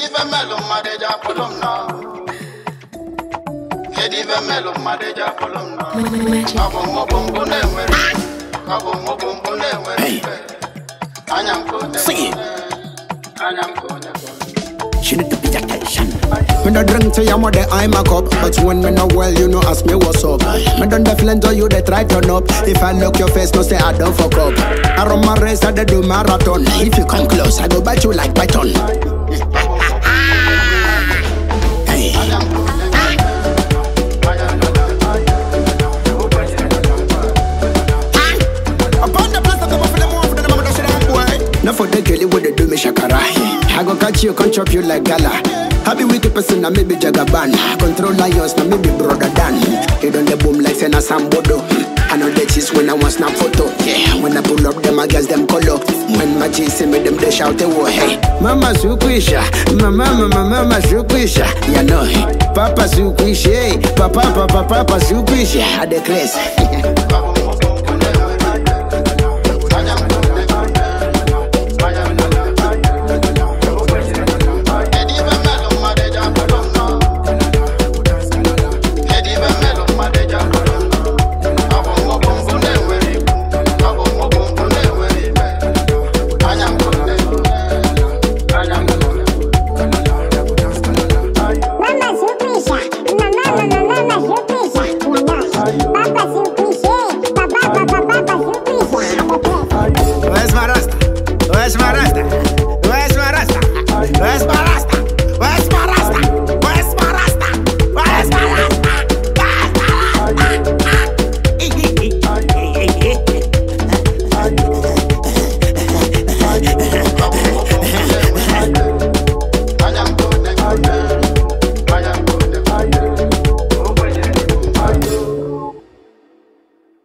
Kedive melo madeja kolomna. Kedive melo madeja kolomna. Kabo mobombo newe. Kabo mobombo newe. Anyam kone. Sing it. Anyam kone. She need to pay attention. When I drink to your mother, I'm a cup. But when me not well, you know, ask me what's up. Me done the flint to you, they try turn up. If I look your face, no say I don't fuck up. I run my race, I do marathon. If you come close, I go bite you like python. Hey. Upon the place, I come for them one for them, I'm gonna say that boy. Now for the girl, you would do me shakara. I go catch you, can chop you like gala. I be wicked person, I maybe Jagaban. Control lions, now maybe brother Dan. You don't the boom like Sena Sambodo. I know the cheese when I want snap photo. Yeah, when I pull up them, I guess them color. When my cheese see me, them they shout the war. Hey, Mama Sukwisha, Mama Sukwisha. You know, Papa Sukwisha, Papa Sukwisha. I declare.